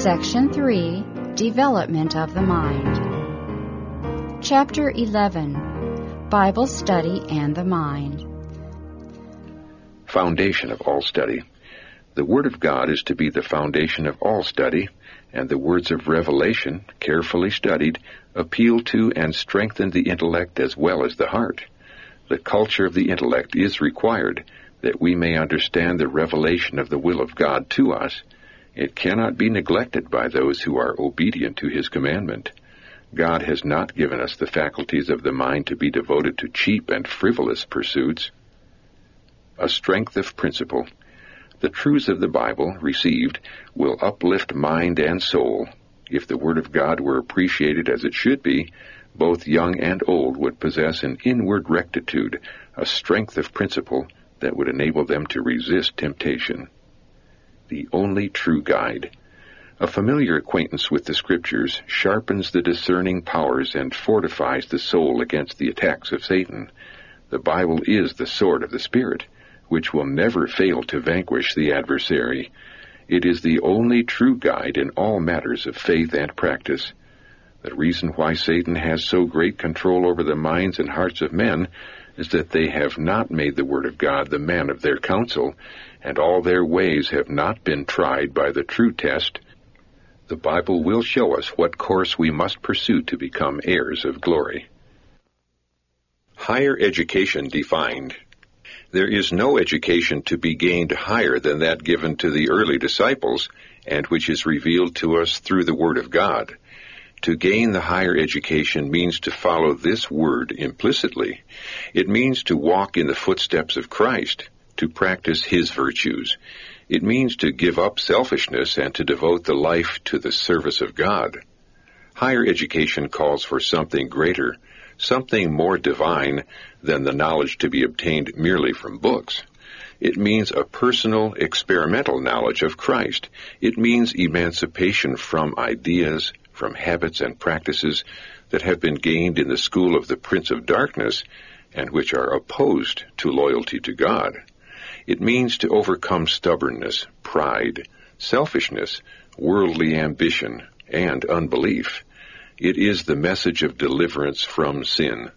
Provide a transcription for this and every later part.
Section 3, Development of the Mind. Chapter 11, Bible Study and the Mind. Foundation of all study. The Word of God is to be the foundation of all study, and the words of revelation, carefully studied, appeal to and strengthen the intellect as well as the heart. The culture of the intellect is required that we may understand the revelation of the will of God to us. It cannot be neglected by those who are obedient to His commandment. God has not given us the faculties of the mind to be devoted to cheap and frivolous pursuits. A strength of principle. The truths of the Bible, received, will uplift mind and soul. If the Word of God were appreciated as it should be, both young and old would possess an inward rectitude, a strength of principle that would enable them to resist temptation. The only true guide. A familiar acquaintance with the Scriptures sharpens the discerning powers and fortifies the soul against the attacks of Satan. The Bible is the sword of the Spirit, which will never fail to vanquish the adversary. It is the only true guide in all matters of faith and practice. The reason why Satan has so great control over the minds and hearts of men is that they have not made the Word of God the man of their counsel, and all their ways have not been tried by the true test. The Bible will show us what course we must pursue to become heirs of glory. Higher education defined. There is no education to be gained higher than that given to the early disciples, and which is revealed to us through the Word of God. To gain the higher education means to follow this Word implicitly. It means to walk in the footsteps of Christ, to practice His virtues. It means to give up selfishness and to devote the life to the service of God. Higher education calls for something greater, something more divine than the knowledge to be obtained merely from books. It means a personal, experimental knowledge of Christ. It means emancipation from ideas, from habits and practices that have been gained in the school of the Prince of Darkness and which are opposed to loyalty to God. It means to overcome stubbornness, pride, selfishness, worldly ambition, and unbelief. It is the message of deliverance from sin.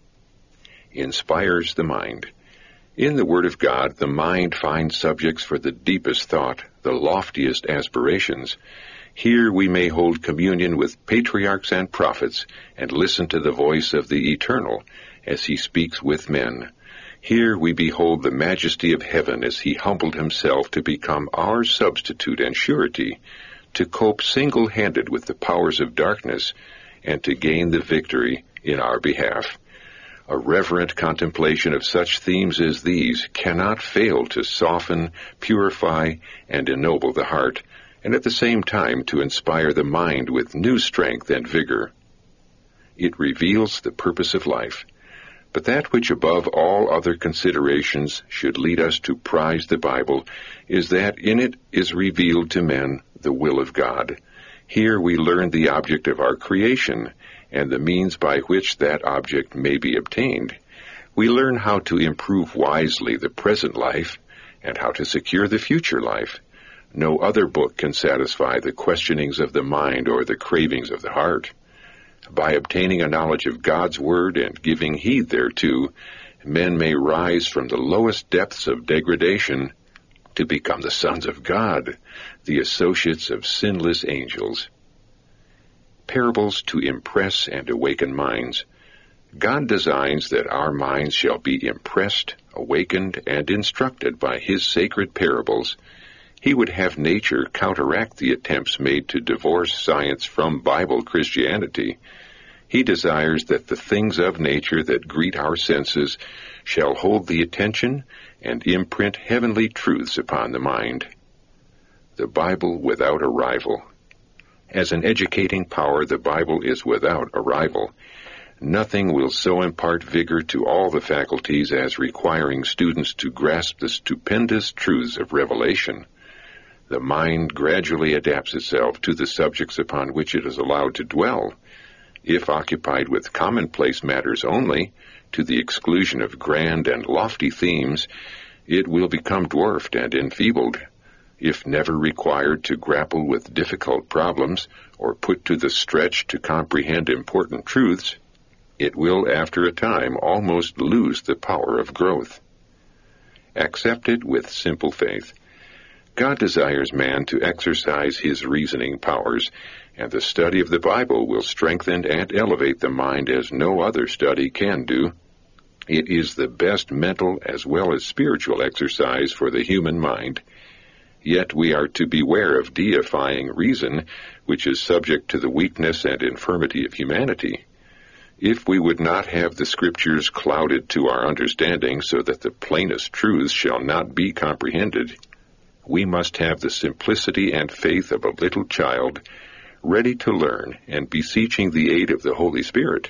Inspires the mind. In the Word of God, the mind finds subjects for the deepest thought, the loftiest aspirations. Here we may hold communion with patriarchs and prophets and listen to the voice of the Eternal as He speaks with men. Here we behold the majesty of heaven as He humbled Himself to become our substitute and surety, to cope single-handed with the powers of darkness, and to gain the victory in our behalf. A reverent contemplation of such themes as these cannot fail to soften, purify, and ennoble the heart, and at the same time to inspire the mind with new strength and vigor. It reveals the purpose of life. But that which above all other considerations should lead us to prize the Bible is that in it is revealed to men the will of God. Here we learn the object of our creation and the means by which that object may be obtained. We learn how to improve wisely the present life and how to secure the future life. No other book can satisfy the questionings of the mind or the cravings of the heart. By obtaining a knowledge of God's Word and giving heed thereto, men may rise from the lowest depths of degradation to become the sons of God, the associates of sinless angels. Parables to impress and awaken minds. God designs that our minds shall be impressed, awakened, and instructed by His sacred parables. He would have nature counteract the attempts made to divorce science from Bible Christianity. He desires that the things of nature that greet our senses shall hold the attention and imprint heavenly truths upon the mind. The Bible without a rival. As an educating power, the Bible is without a rival. Nothing will so impart vigor to all the faculties as requiring students to grasp the stupendous truths of revelation. The mind gradually adapts itself to the subjects upon which it is allowed to dwell. If occupied with commonplace matters only, to the exclusion of grand and lofty themes, it will become dwarfed and enfeebled. if never required to grapple with difficult problems or put to the stretch to comprehend important truths, it will after a time almost lose the power of growth. Accept it with simple faith. God desires man to exercise his reasoning powers, and the study of the Bible will strengthen and elevate the mind as no other study can do. It is the best mental as well as spiritual exercise for the human mind. Yet we are to beware of deifying reason, which is subject to the weakness and infirmity of humanity. If we would not have the Scriptures clouded to our understanding so that the plainest truths shall not be comprehended, we must have the simplicity and faith of a little child, ready to learn and beseeching the aid of the Holy Spirit.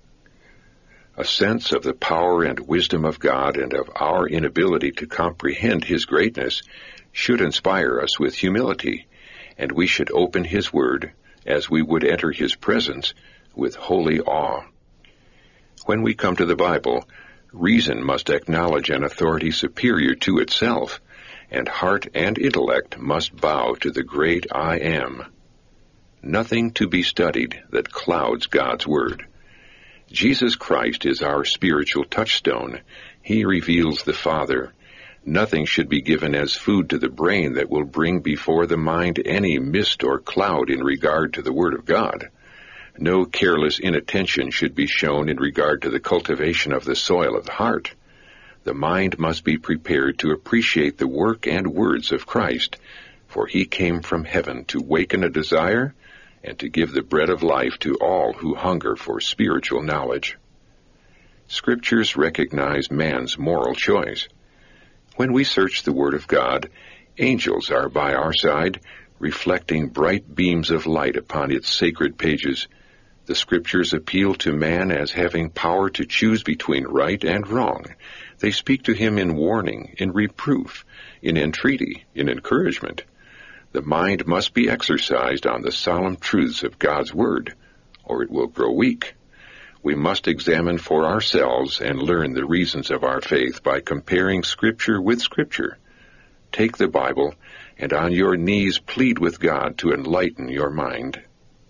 A sense of the power and wisdom of God and of our inability to comprehend His greatness should inspire us with humility, and we should open His Word, as we would enter His presence, with holy awe. When we come to the Bible, reason must acknowledge an authority superior to itself, and heart and intellect must bow to the great I Am. Nothing to be studied that clouds God's Word. Jesus Christ is our spiritual touchstone. He reveals the Father. Nothing should be given as food to the brain that will bring before the mind any mist or cloud in regard to the Word of God. No careless inattention should be shown in regard to the cultivation of the soil of the heart. The mind must be prepared to appreciate the work and words of Christ, for He came from heaven to waken a desire and to give the bread of life to all who hunger for spiritual knowledge. Scriptures recognize man's moral choice. When we search the Word of God, angels are by our side, reflecting bright beams of light upon its sacred pages. The Scriptures appeal to man as having power to choose between right and wrong. They speak to him in warning, in reproof, in entreaty, in encouragement. The mind must be exercised on the solemn truths of God's Word, or it will grow weak. We must examine for ourselves and learn the reasons of our faith by comparing Scripture with Scripture. Take the Bible, and on your knees plead with God to enlighten your mind.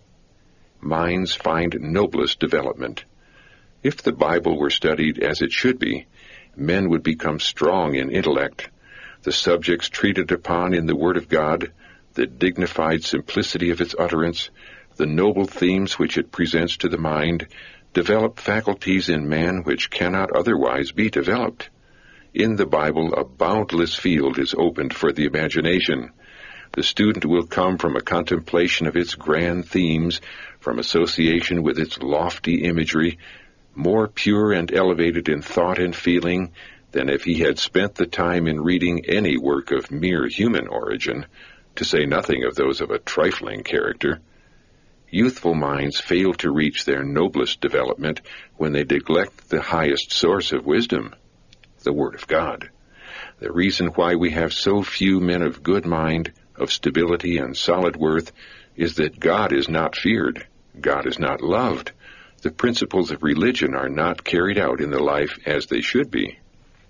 Minds find noblest development. If the Bible were studied as it should be, men would become strong in intellect. The subjects treated upon in the Word of God, the dignified simplicity of its utterance, the noble themes which it presents to the mind, develop faculties in man which cannot otherwise be developed. In the Bible, a boundless field is opened for the imagination. The student will come from a contemplation of its grand themes, from association with its lofty imagery, more pure and elevated in thought and feeling than if he had spent the time in reading any work of mere human origin, to say nothing of those of a trifling character. Youthful minds fail to reach their noblest development when they neglect the highest source of wisdom, the Word of God. The reason why we have so few men of good mind, of stability and solid worth, is that God is not feared, God is not loved. The principles of religion are not carried out in the life as they should be.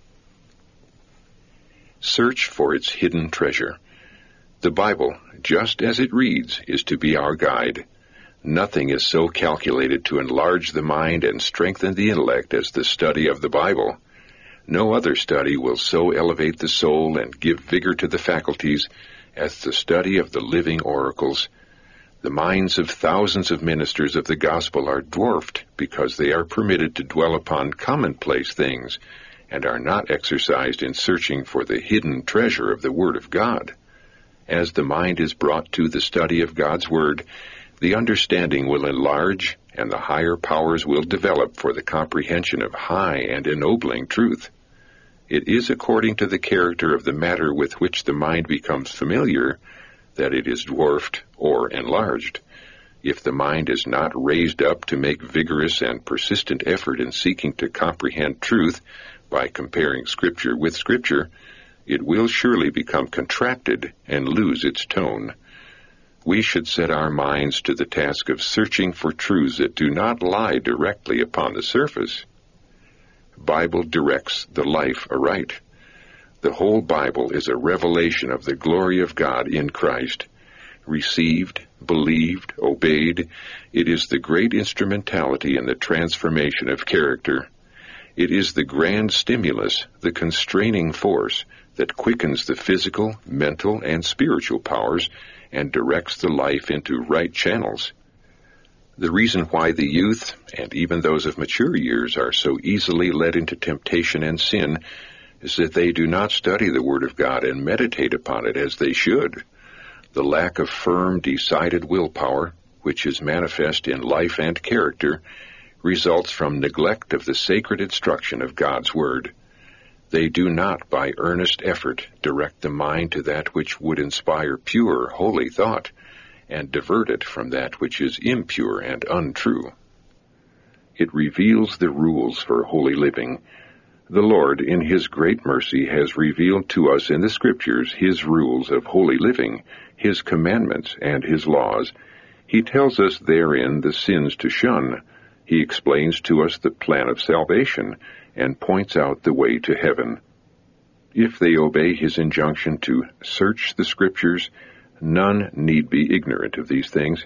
Search for its hidden treasure. The Bible, just as it reads, is to be our guide. Nothing is so calculated to enlarge the mind and strengthen the intellect as the study of the Bible. No other study will so elevate the soul and give vigor to the faculties as the study of the living oracles. The minds of thousands of ministers of the gospel are dwarfed because they are permitted to dwell upon commonplace things and are not exercised in searching for the hidden treasure of the Word of God. As the mind is brought to the study of God's Word, the understanding will enlarge and the higher powers will develop for the comprehension of high and ennobling truth. It is according to the character of the matter with which the mind becomes familiar that it is dwarfed or enlarged. If the mind is not raised up to make vigorous and persistent effort in seeking to comprehend truth by comparing Scripture with Scripture, it will surely become contracted and lose its tone. We should set our minds to the task of searching for truths that do not lie directly upon the surface. Bible directs the life aright. The whole Bible is a revelation of the glory of God in Christ. Received, believed, obeyed, it is the great instrumentality in the transformation of character. It is the grand stimulus, the constraining force, that quickens the physical, mental, and spiritual powers and directs the life into right channels. The reason why the youth, and even those of mature years, are so easily led into temptation and sin is that they do not study the Word of God and meditate upon it as they should. The lack of firm, decided willpower, which is manifest in life and character, results from neglect of the sacred instruction of God's Word. They do not, by earnest effort, direct the mind to that which would inspire pure, holy thought, and divert it from that which is impure and untrue. It reveals the rules for holy living. The Lord, in His great mercy, has revealed to us in the Scriptures His rules of holy living, His commandments, and His laws. He tells us therein the sins to shun. He explains to us the plan of salvation, and points out the way to heaven. If they obey His injunction to search the Scriptures, none need be ignorant of these things.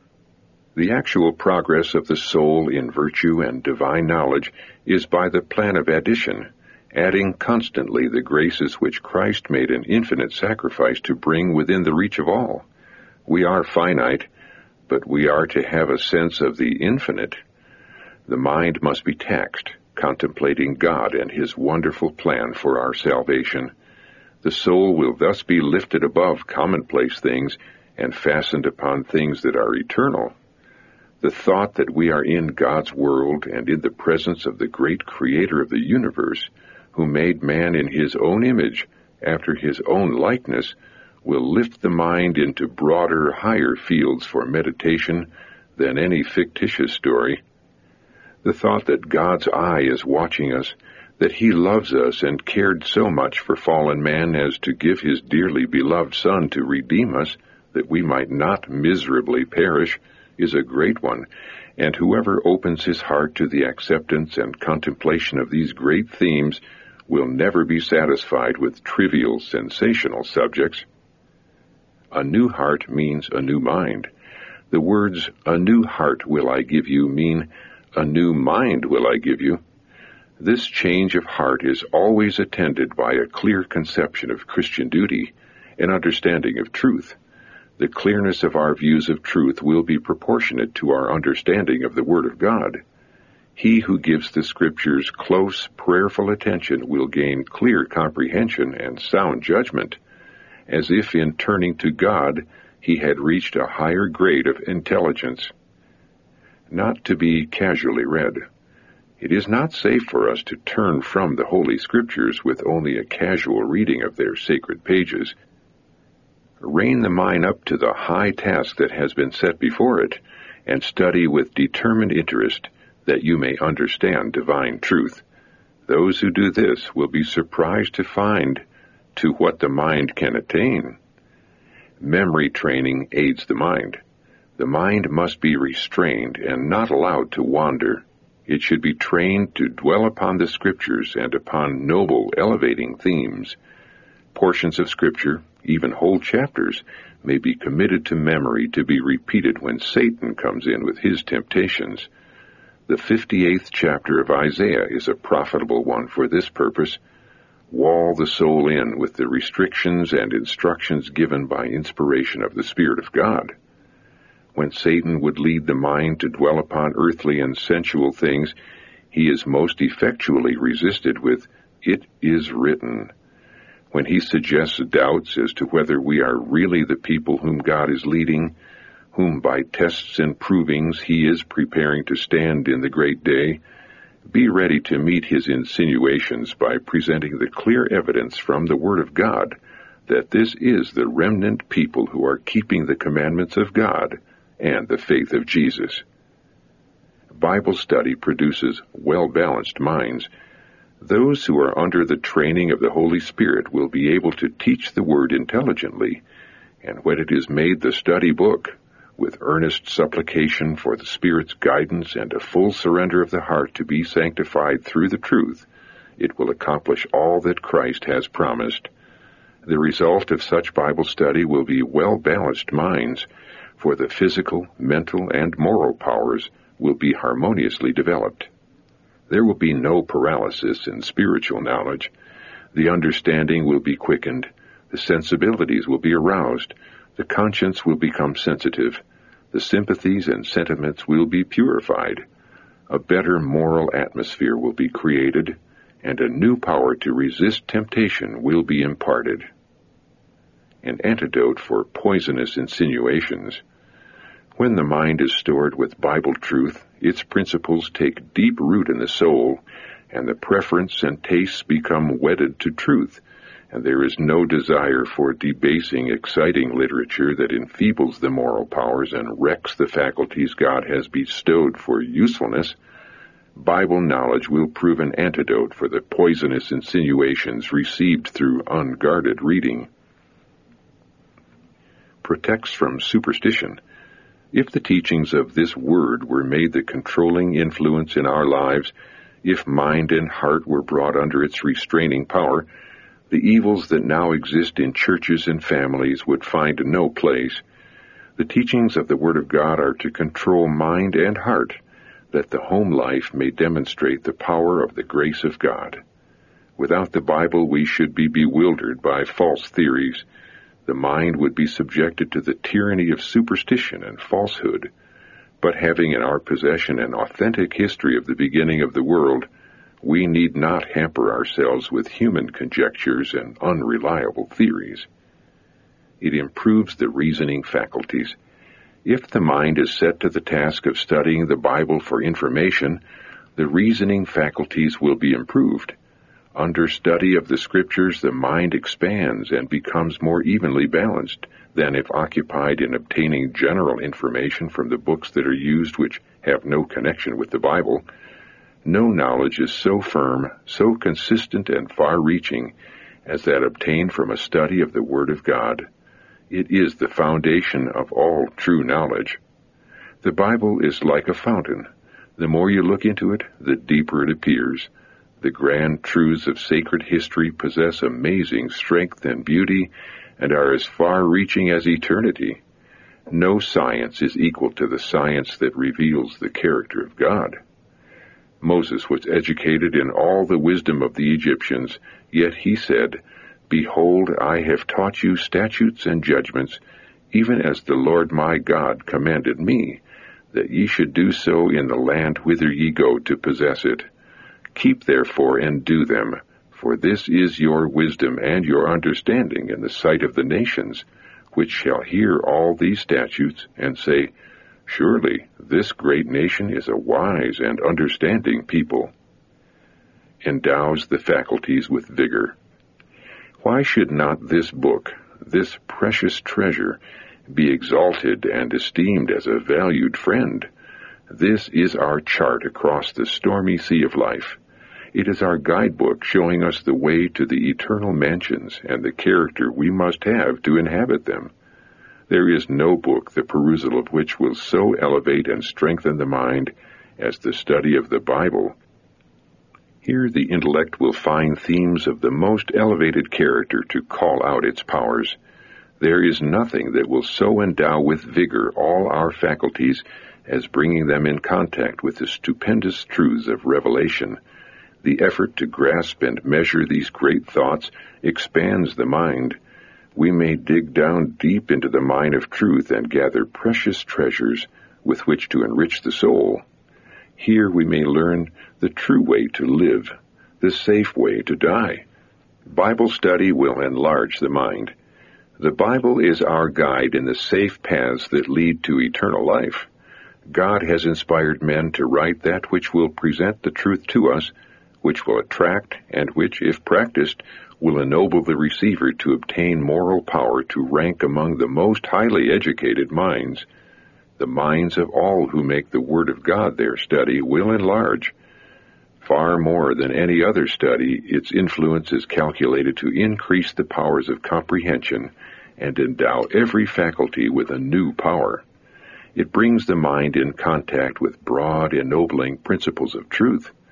The actual progress of the soul in virtue and divine knowledge is by the plan of addition, adding constantly the graces which Christ made an infinite sacrifice to bring within the reach of all. We are finite, but we are to have a sense of the infinite. The mind must be taxed, contemplating God and His wonderful plan for our salvation. The soul will thus be lifted above commonplace things and fastened upon things that are eternal. The thought that we are in God's world and in the presence of the great Creator of the universe, who made man in His own image, after His own likeness, will lift the mind into broader, higher fields for meditation than any fictitious story. The thought that God's eye is watching us, that He loves us and cared so much for fallen man as to give His dearly beloved Son to redeem us, that we might not miserably perish, is a great one, and whoever opens his heart to the acceptance and contemplation of these great themes will never be satisfied with trivial, sensational subjects. A new heart means a new mind. The words, "a new heart will I give you," mean, "a new mind will I give you." This change of heart is always attended by a clear conception of Christian duty, an understanding of truth. The clearness of our views of truth will be proportionate to our understanding of the Word of God. He who gives the Scriptures close, prayerful attention will gain clear comprehension and sound judgment, as if in turning to God he had reached a higher grade of intelligence. Not to be casually read. It is not safe for us to turn from the Holy Scriptures with only a casual reading of their sacred pages. Rein the mind up to the high task that has been set before it, and study with determined interest that you may understand divine truth. Those who do this will be surprised to find to what the mind can attain. Memory training aids the mind. The mind must be restrained and not allowed to wander. It should be trained to dwell upon the Scriptures and upon noble, elevating themes. Portions of Scripture, even whole chapters, may be committed to memory to be repeated when Satan comes in with his temptations. The 58th chapter of Isaiah is a profitable one for this purpose. Wall the soul in with the restrictions and instructions given by inspiration of the Spirit of God. When Satan would lead the mind to dwell upon earthly and sensual things, he is most effectually resisted with, "It is written." When he suggests doubts as to whether we are really the people whom God is leading, whom by tests and provings He is preparing to stand in the great day, be ready to meet his insinuations by presenting the clear evidence from the Word of God that this is the remnant people who are keeping the commandments of God and the faith of Jesus. Bible study produces well-balanced minds. Those who are under the training of the Holy Spirit will be able to teach the Word intelligently, and when it is made the study book, with earnest supplication for the Spirit's guidance and a full surrender of the heart to be sanctified through the truth, It will accomplish all that Christ has promised. The result of such Bible study will be well-balanced minds, for the physical, mental, and moral powers will be harmoniously developed. There will be no paralysis in spiritual knowledge. The understanding will be quickened, the sensibilities will be aroused, the conscience will become sensitive, the sympathies and sentiments will be purified, a better moral atmosphere will be created, and a new power to resist temptation will be imparted. An antidote for poisonous insinuations. When the mind is stored with Bible truth, its principles take deep root in the soul, and the preference and tastes become wedded to truth, and there is no desire for debasing, exciting literature that enfeebles the moral powers and wrecks the faculties God has bestowed for usefulness. Bible knowledge will prove an antidote for the poisonous insinuations received through unguarded reading. Protects from superstition. If the teachings of this word were made the controlling influence in our lives, if mind and heart were brought under its restraining power, the evils that now exist in churches and families would find no place. The teachings of the Word of God are to control mind and heart, that the home life may demonstrate the power of the grace of God. Without the Bible, we should be bewildered by false theories. The mind would be subjected to the tyranny of superstition and falsehood. But having in our possession an authentic history of the beginning of the world, we need not hamper ourselves with human conjectures and unreliable theories. It improves the reasoning faculties. If the mind is set to the task of studying the Bible for information, the reasoning faculties will be improved. Under study of the Scriptures, the mind expands and becomes more evenly balanced than if occupied in obtaining general information from the books that are used which have no connection with the Bible. No knowledge is so firm, so consistent and far-reaching as that obtained from a study of the Word of God. It is the foundation of all true knowledge. The Bible is like a fountain. The more you look into it, the deeper it appears. The grand truths of sacred history possess amazing strength and beauty and are as far-reaching as eternity. No science is equal to the science that reveals the character of God. Moses was educated in all the wisdom of the Egyptians, yet he said, "Behold, I have taught you statutes and judgments, even as the Lord my God commanded me, that ye should do so in the land whither ye go to possess it. Keep therefore and do them, for this is your wisdom and your understanding in the sight of the nations, which shall hear all these statutes, and say, Surely this great nation is a wise and understanding people." Endows the faculties with vigor. Why should not this book, this precious treasure, be exalted and esteemed as a valued friend? This is our chart across the stormy sea of life. It is our guidebook showing us the way to the eternal mansions and the character we must have to inhabit them. There is no book the perusal of which will so elevate and strengthen the mind as the study of the Bible. Here the intellect will find themes of the most elevated character to call out its powers. There is nothing that will so endow with vigor all our faculties as bringing them in contact with the stupendous truths of revelation. The effort to grasp and measure these great thoughts expands the mind. We may dig down deep into the mine of truth and gather precious treasures with which to enrich the soul. Here we may learn the true way to live, the safe way to die. Bible study will enlarge the mind. The Bible is our guide in the safe paths that lead to eternal life. God has inspired men to write that which will present the truth to us, which will attract, and which, if practiced, will ennoble the receiver to obtain moral power to rank among the most highly educated minds. The minds of all who make the Word of God their study will enlarge. Far more than any other study, its influence is calculated to increase the powers of comprehension and endow every faculty with a new power. It brings the mind in contact with broad, ennobling principles of truth.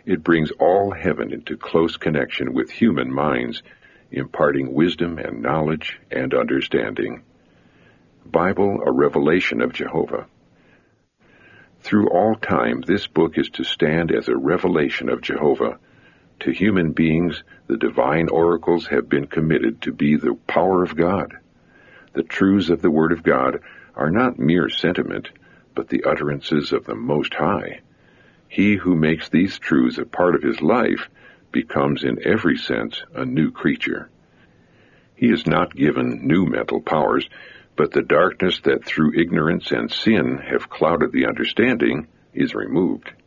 It brings all heaven into close connection with human minds, imparting wisdom and knowledge and understanding. Bible, a revelation of Jehovah. Through all time, this book is to stand as a revelation of Jehovah. To human beings, the divine oracles have been committed to be the power of God. The truths of the Word of God are not mere sentiment, but the utterances of the Most High. He who makes these truths a part of his life becomes in every sense a new creature. He is not given new mental powers, but the darkness that through ignorance and sin have clouded the understanding is removed.